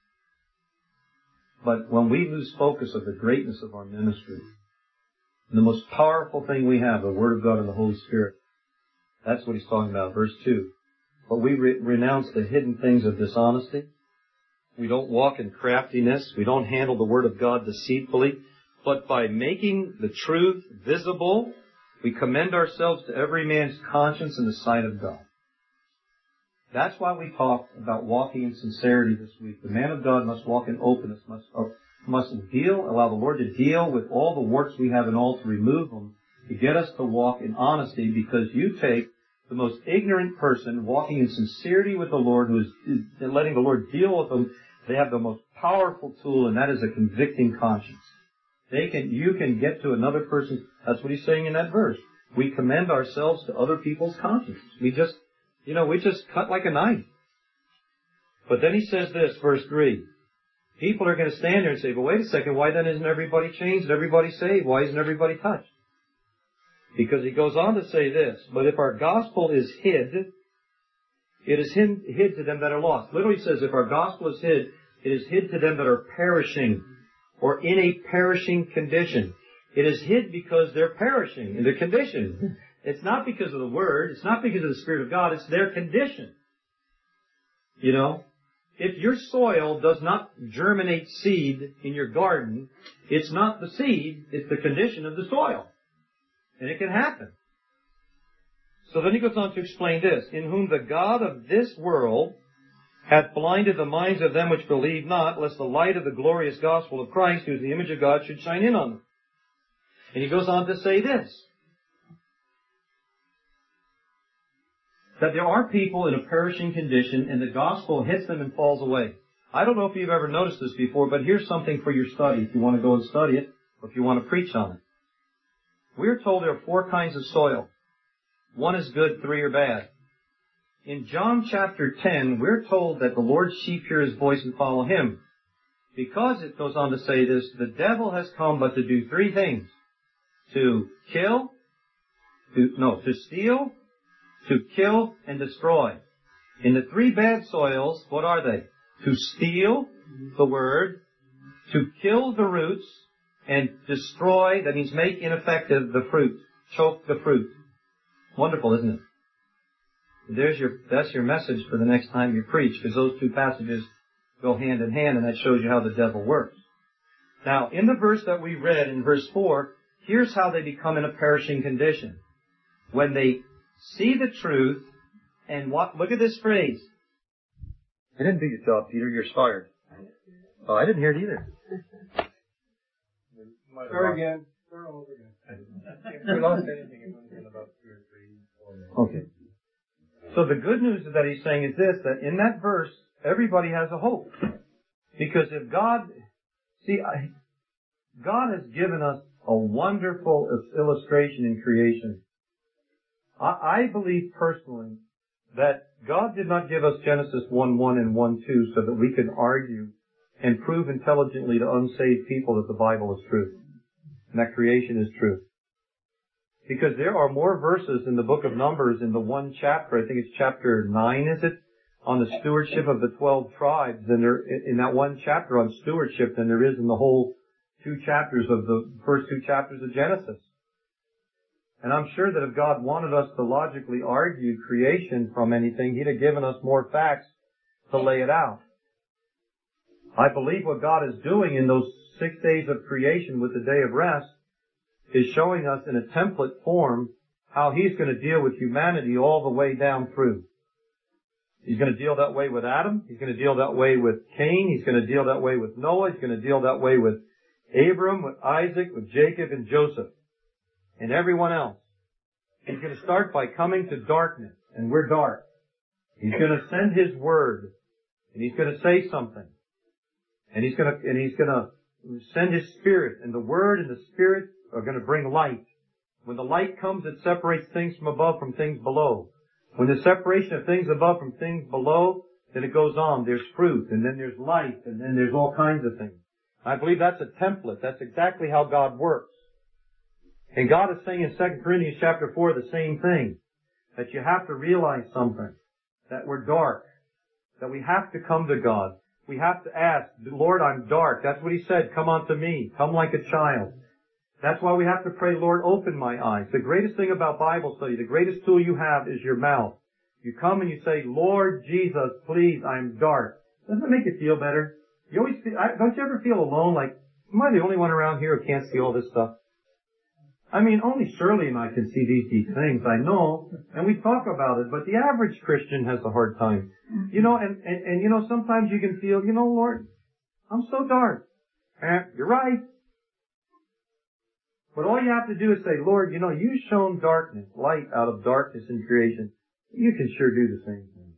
But when we lose focus of the greatness of our ministry, the most powerful thing we have, the Word of God and the Holy Spirit, that's what he's talking about, verse two. But we re- renounce the hidden things of dishonesty. We don't walk in craftiness. We don't handle the Word of God deceitfully. But by making the truth visible, we commend ourselves to every man's conscience in the sight of God. That's why we talked about walking in sincerity this week. The man of God must walk in openness, must, uh, must deal, allow the Lord to deal with all the warts we have and all to remove them, to get us to walk in honesty, because you take the most ignorant person walking in sincerity with the Lord, who is, is letting the Lord deal with them. They have the most powerful tool, and that is a convicting conscience. They can, you can get to another person. That's what he's saying in that verse. We commend ourselves to other people's consciences. We just, you know, we just cut like a knife. But then he says this, verse three. People are going to stand there and say, but wait a second, why then isn't everybody changed? Everybody saved? Why isn't everybody touched? Because he goes on to say this, but if our gospel is hid, it is hid, hid to them that are lost. Literally says, if our gospel is hid, it is hid to them that are perishing, or in a perishing condition. It is hid because they're perishing in their condition. It's not because of the Word, it's not because of the Spirit of God, it's their condition. You know? If your soil does not germinate seed in your garden, it's not the seed, it's the condition of the soil. And it can happen. So then he goes on to explain this. In whom the God of this world hath blinded the minds of them which believe not, lest the light of the glorious gospel of Christ, who is the image of God, should shine in on them. And he goes on to say this. That there are people in a perishing condition and the gospel hits them and falls away. I don't know if you've ever noticed this before, but here's something for your study if you want to go and study it. or if you want to preach on it. We're told there are four kinds of soil. One is good, three are bad. In John chapter ten, we're told that the Lord's sheep hear His voice and follow Him. Because it goes on to say this, the devil has come but to do three things. To kill, to, no, to steal, to kill, and destroy. In the three bad soils, what are they? To steal the word, to kill the roots, and destroy, that means make ineffective the fruit, choke the fruit. Wonderful, isn't it? There's your, that's your message for the next time you preach, because those two passages go hand in hand, and that shows you how the devil works. Now, in the verse that we read, in verse four, here's how they become in a perishing condition. When they see the truth, and what, look at this phrase. I didn't do your job, Peter, you're fired. Oh, I didn't hear it either. Start again. Start all over again. If we lost anything, it would have been about two or three, four minutes. Okay. So the good news that he's saying is this, that in that verse, everybody has a hope. Because if God, see, I, God has given us a wonderful illustration in creation. I, I believe personally that God did not give us Genesis one one and one two so that we could argue and prove intelligently to unsaved people that the Bible is true. And that creation is true. Because there are more verses in the book of Numbers in the one chapter, I think it's chapter nine, is it? On the stewardship of the twelve tribes, and there, in that one chapter on stewardship than there is in the whole two chapters of the first two chapters of Genesis. And I'm sure that if God wanted us to logically argue creation from anything, He'd have given us more facts to lay it out. I believe what God is doing in those six days of creation with the day of rest is showing us in a template form how He's going to deal with humanity all the way down through. He's going to deal that way with Adam. He's going to deal that way with Cain. He's going to deal that way with Noah. He's going to deal that way with Abram, with Isaac, with Jacob and Joseph, and everyone else. He's going to start by coming to darkness, and we're dark. He's going to send His word, and He's going to say something. And He's going to, and He's going to send His Spirit, and the Word and the Spirit are going to bring light. When the light comes, it separates things from above from things below. When the separation of things above from things below, then it goes on. There's fruit, and then there's life, and then there's all kinds of things. I believe that's a template. That's exactly how God works. And God is saying in Second Corinthians chapter four the same thing. That you have to realize something. That we're dark. That we have to come to God. We have to ask, Lord, I'm dark. That's what He said. Come unto me. Come like a child. That's why we have to pray, Lord, open my eyes. The greatest thing about Bible study, the greatest tool you have is your mouth. You come and you say, Lord Jesus, please, I'm dark. Doesn't it make you feel better? You always feel, don't you ever feel alone? Like, am I the only one around here who can't see all this stuff? I mean, only Shirley and I can see these deep things, I know, and we talk about it, but the average Christian has a hard time. You know, and, and, and you know, sometimes you can feel, you know, Lord, I'm so dark. Eh, you're right. But all you have to do is say, Lord, you know, you've shown darkness, light out of darkness in creation. You can sure do the same thing.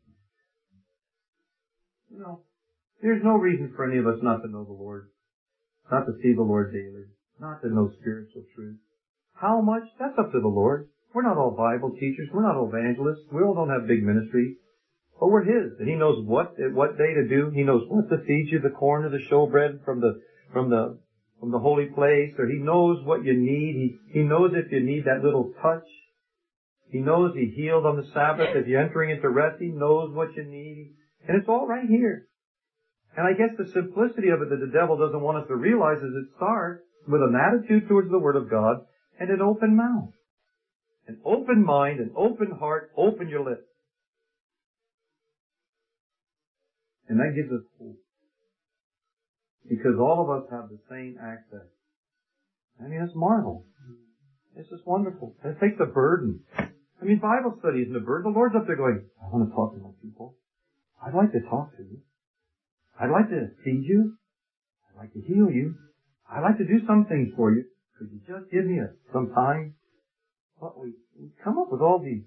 You know, there's no reason for any of us not to know the Lord, not to see the Lord daily, not to know spiritual truth. How much? That's up to the Lord. We're not all Bible teachers. We're not all evangelists. We all don't have big ministries. But we're His. And He knows what, what day to do. He knows what to feed you, the corn or the showbread from the, from the, from the holy place, or He knows what you need. He, he knows if you need that little touch. He knows He healed on the Sabbath. If you're entering into rest, He knows what you need. And it's all right here. And I guess the simplicity of it that the devil doesn't want us to realize is it starts with an attitude towards the Word of God and an open mouth. An open mind, an open heart, open your lips. And that gives us hope. Because all of us have the same access. I mean, it's marvel. It's just wonderful. It takes a burden. I mean, Bible study isn't a burden. The Lord's up there going, I want to talk to my people. I'd like to talk to you. I'd like to feed you. I'd like to heal you. I'd like to do some things for you. Could you just give me a, some time? But we, we come up with all these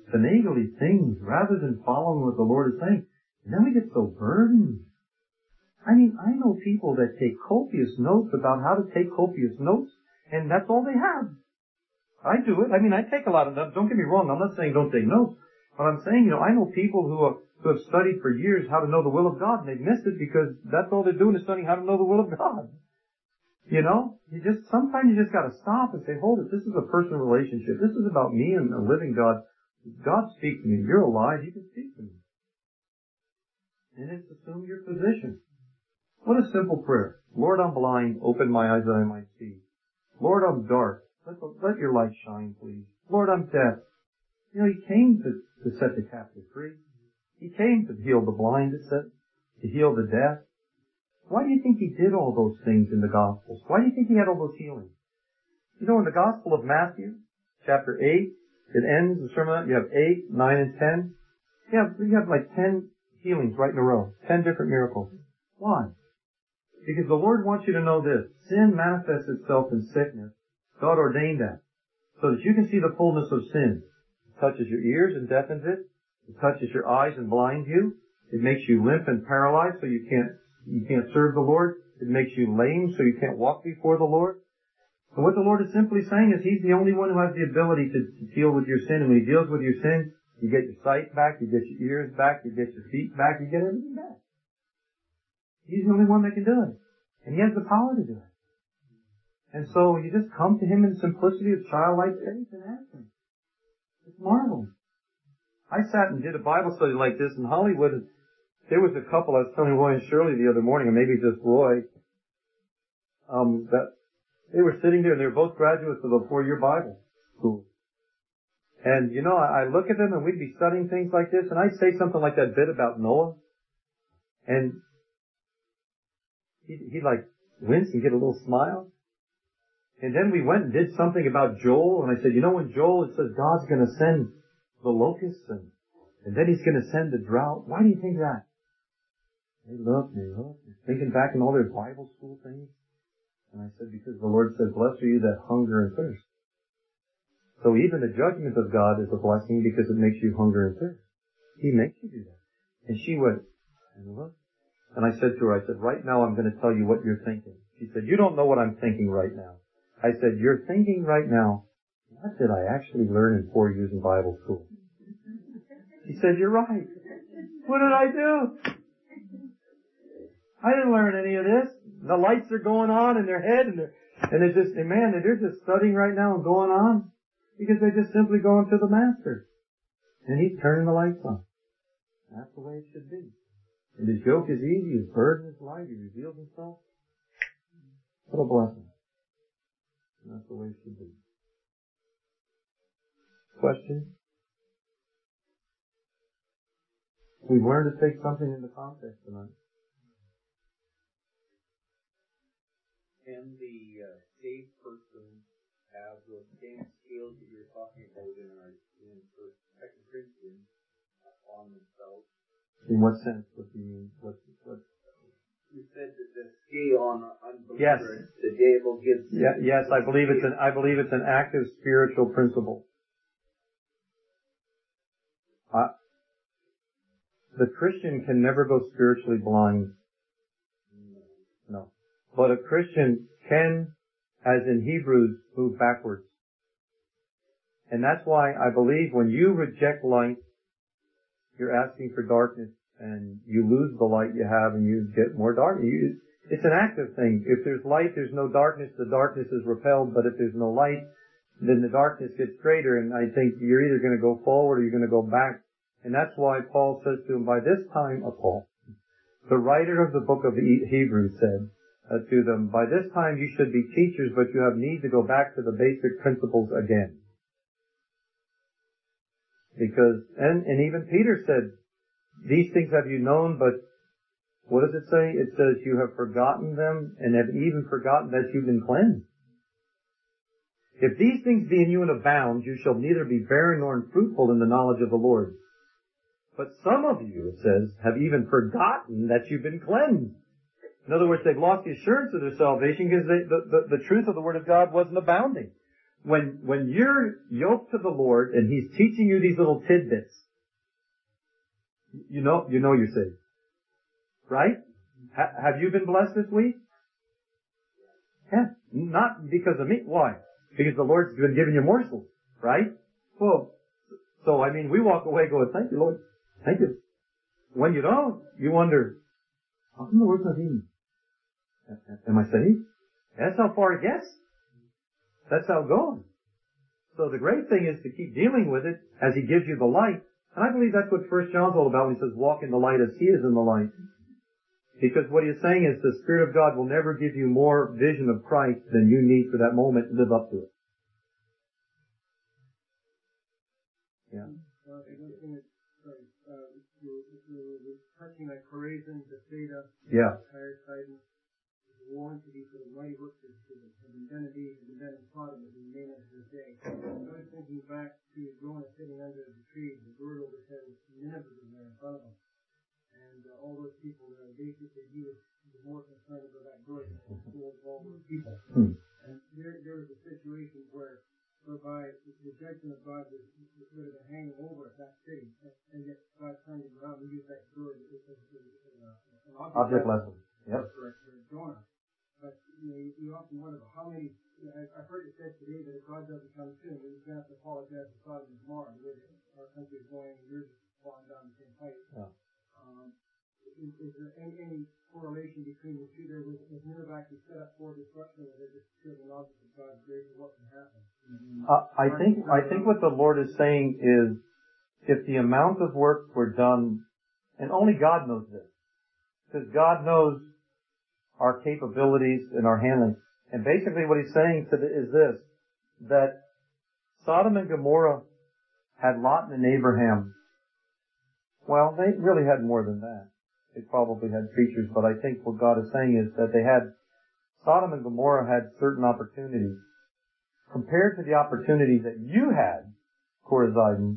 finagly things rather than following what the Lord is saying. And then we get so burdened. I mean, I know people that take copious notes about how to take copious notes, and that's all they have. I do it. I mean, I take a lot of them. Don't get me wrong. I'm not saying don't take notes. But I'm saying, you know, I know people who have, who have studied for years how to know the will of God, and they've missed it because that's all they're doing is studying how to know the will of God. You know? You just, sometimes you just gotta stop and say, hold it, this is a personal relationship. This is about me and a living God. God speaks to me. You're alive. You can speak to me. And it's assume your position. What a simple prayer. Lord, I'm blind. Open my eyes that I might see. Lord, I'm dark. Let, the, let your light shine, please. Lord, I'm deaf. You know, He came to, to set the captive free. He came to heal the blind, it said, to heal the deaf. Why do you think He did all those things in the Gospels? Why do you think He had all those healings? You know, in the Gospel of Matthew, chapter eight, it ends the sermon, you have eight, nine, and ten. You have, you have like ten healings right in a row. Ten different miracles. Why? Because the Lord wants you to know this. Sin manifests itself in sickness. God ordained that. So that you can see the fullness of sin. It touches your ears and deafens it. It touches your eyes and blinds you. It makes you limp and paralyzed so you can't, you can't serve the Lord. It makes you lame so you can't walk before the Lord. And what the Lord is simply saying is He's the only one who has the ability to, to deal with your sin. And when He deals with your sin, you get your sight back, you get your ears back, you get your feet back, you get everything back. He's the only one that can do it. And He has the power to do it. And so you just come to Him in simplicity of childlike faith and ask Him. It's marvelous. I sat and did a Bible study like this in Hollywood. And there was a couple, I was telling Roy and Shirley the other morning, or maybe just Roy, um, that they were sitting there and they were both graduates of a four-year Bible school. And, you know, I, I look at them and we'd be studying things like this, and I'd say something like that bit about Noah. And he'd, he'd like wince and get a little smile. And then we went and did something about Joel, and I said, you know, when Joel, it says God's going to send the locusts, and, and then He's going to send the drought. Why do you think that? They looked and they looked, thinking back in all their Bible school things. And I said, because the Lord said, blessed are you that hunger and thirst. So even the judgment of God is a blessing because it makes you hunger and thirst. He makes you do that. And she went, and looked. And I said to her, I said, right now I'm going to tell you what you're thinking. She said, you don't know what I'm thinking right now. I said, you're thinking right now, what did I actually learn in four years in Bible school? She said, you're right. What did I do? I didn't learn any of this. The lights are going on in their head, and they're, and it's just, and man, they're just studying right now and going on because they're just simply going to the Master. And He's turning the lights on. That's the way it should be. And His yoke is easy, His burden is light, He reveals Himself. What a blessing. And that's the way it should be. Question? We've learned to take something into context tonight. Can the uh, saved person have those same skills that you're talking about in our in First Second Corinthians on themselves? In what sense? What do you mean? What? What? You said that the scale on unbelievers, yes. The devil gives. Yeah, yes, I believe it's an. I believe it's an active spiritual principle. Uh, the Christian can never go spiritually blind. No. But a Christian can, as in Hebrews, move backwards. And that's why I believe when you reject light, you're asking for darkness, and you lose the light you have and you get more darkness. You, it's an active thing. If there's light, there's no darkness. The darkness is repelled, but if there's no light, then the darkness gets greater, and I think you're either going to go forward or you're going to go back. And that's why Paul says to him, by this time, uh, Paul, the writer of the book of Hebrews said uh, to them, by this time you should be teachers, but you have need to go back to the basic principles again. Because, and, and even Peter said, these things have you known, but what does it say? It says you have forgotten them and have even forgotten that you've been cleansed. If these things be in you and abound, you shall neither be barren nor unfruitful in the knowledge of the Lord. But some of you, it says, have even forgotten that you've been cleansed. In other words, they've lost the assurance of their salvation because they, the, the, the truth of the Word of God wasn't abounding. When, when you're yoked to the Lord and He's teaching you these little tidbits, you know, you know you're saved. Right? Ha- have you been blessed this week? Yeah. Not because of me. Why? Because the Lord's been giving you morsels, right? Well, so I mean, we walk away going, thank you, Lord. Thank you. When you don't, you wonder, how come the Lord's not healing me? Am I saved? That's how far it gets. That's how it goes. So the great thing is to keep dealing with it as He gives you the light. And I believe that's what First John's all about when he says, walk in the light as He is in the light. Because what he's saying is the Spirit of God will never give you more vision of Christ than you need for that moment to live up to it. Yeah. Uh, one thing that, sorry, uh, we're, we're touching on Chorazin, Bethsaida, Yeah. Tyre, Sidon, warned to be for the mighty works that have been done in these, have been done in Sodom, and remain unto this day. I was thinking back to Jonah sitting under the tree, the bird overhead with Nineveh was there in front of him. And uh, all those people, uh, basically, he was, he was more concerned about that bird than he was with all those people. Hmm. And there, there was a situation where, whereby the judgment of God was, was sort of hanging over that city, and yet God turned it around and used that bird as, as, as, as a, an object, Object lesson. Yep. For, for Jonah. But you know, you, you often wonder about how many. You know, I, I've heard it said today that if God doesn't come soon, He's going to have to apologize to Sodom and Gomorrah, the way that our country is going, and we're just falling down the same height. Yeah. Um, is, is there any, any correlation between the two? There was, was Nineveh actually set up for destruction, or they're just purely an object of God's grace and what can happen? Mm-hmm. Uh, I think I think what the Lord is saying is, if the amount of work were done, and only God knows this, because God knows our capabilities and our handling. And basically what He's saying to the, is this, that Sodom and Gomorrah had Lot and Abraham. Well, they really had more than that. They probably had creatures, but I think what God is saying is that they had, Sodom and Gomorrah had certain opportunities. Compared to the opportunities that you had, Chorazin,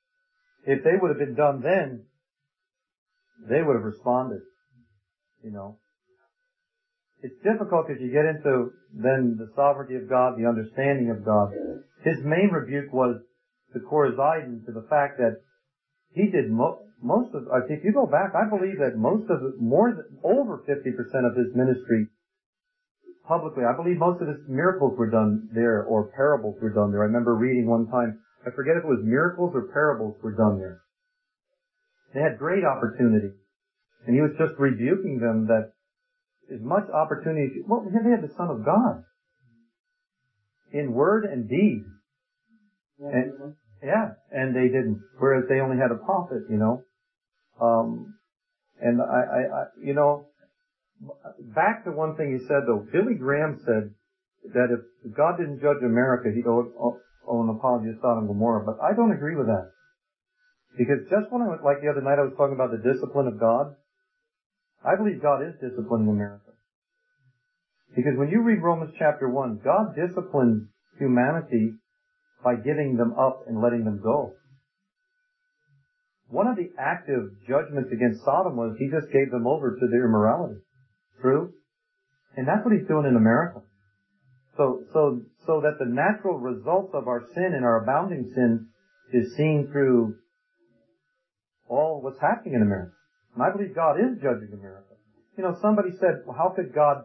if they would have been done then, they would have responded. You know. It's difficult because you get into then the sovereignty of God, the understanding of God. His main rebuke was to Chorazin, to the fact that he did mo- most of, if you go back, I believe that most of it, more than, over fifty percent of his ministry publicly, I believe most of his miracles were done there, or parables were done there. I remember reading one time, I forget if it was miracles or parables were done there. They had great opportunity. And he was just rebuking them that as much opportunity, well, they had the Son of God in word and deed. And, yeah, and they didn't. Whereas they only had a prophet, you know. Um, and I, I, I, you know, back to one thing he said though. Billy Graham said that if God didn't judge America, he'd owe, owe an apology to Sodom and Gomorrah. But I don't agree with that. Because just when I was, like the other night I was talking about the discipline of God, I believe God is disciplining America. Because when you read Romans chapter one, God disciplines humanity by giving them up and letting them go. One of the active judgments against Sodom was He just gave them over to their immorality. True? And that's what He's doing in America. So, so, so that the natural results of our sin and our abounding sin is seen through all what's happening in America. And I believe God is judging America. You know, somebody said, well, how could God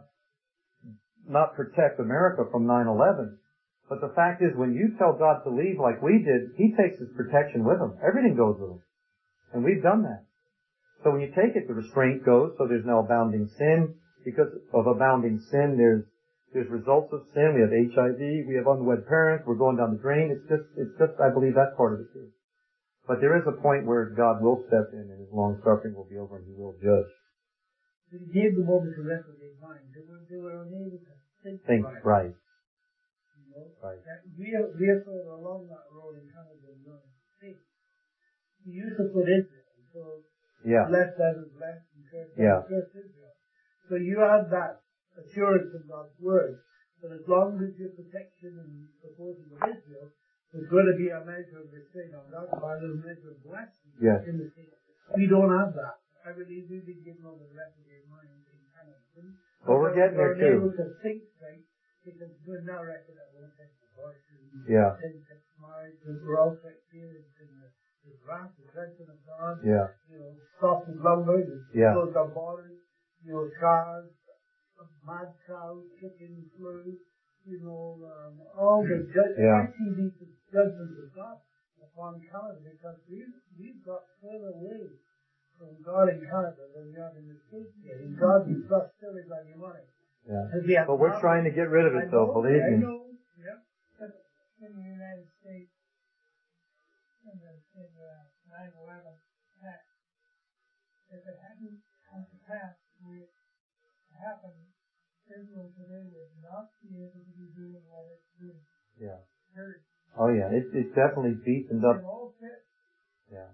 not protect America from nine eleven? But the fact is, when you tell God to leave like we did, He takes His protection with Him. Everything goes with Him. And we've done that. So when you take it, the restraint goes, so there's no abounding sin. Because of abounding sin, there's there's results of sin. We have H I V, we have unwed parents, we're going down the drain. It's just, it's just, I believe that's part of it too. But there is a point where God will step in and His long suffering will be over and He will judge. He gave them over to reprobate mind. They were, they were unable to think, think right. right. You know? Right. We are, we are sort of along that road in Canada and United States. He used to put Israel. So, yeah. blessed that is blessed and cursed that yeah. is cursed Israel. So you have that assurance in God's word that as long as your protection and supporting of Israel, there's going to be a measure of restraint on that part and a measure of blessing yes. in the state. We don't have that. I believe we've been given over the reprobate mind in Canada. Well, we're getting there too. We're able to think right because we're now reckoned that we're taking abortion, yeah. same-sex marriage, we're also experiencing the, the wrath, the judgment of God. Yeah. You know, softened lumber, and yeah. closed our borders. You know, cars, mad cows, chicken flu, you know, um, all the ju- Yeah. actually the judgments of God upon Canada, because we've, we've got further away from God in Canada than we are in the States here. In God we trust still is on your money. Yeah. But we're trying to get rid of it, though, believe I me. know, yeah. But in the United States, in the, in the nine eleven attack, if it hadn't come to pass the way it happened, Israel today would not be able to be doing what it's doing. Yeah. Period. Oh yeah, it, it's definitely beefened It up. all fit. Yeah.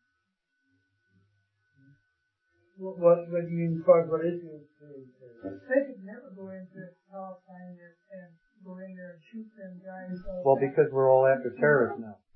What, what, what do you mean, part what is it? They could never go into Palestine and, and go in there and shoot them guys. Well, because we're all after terrorists now.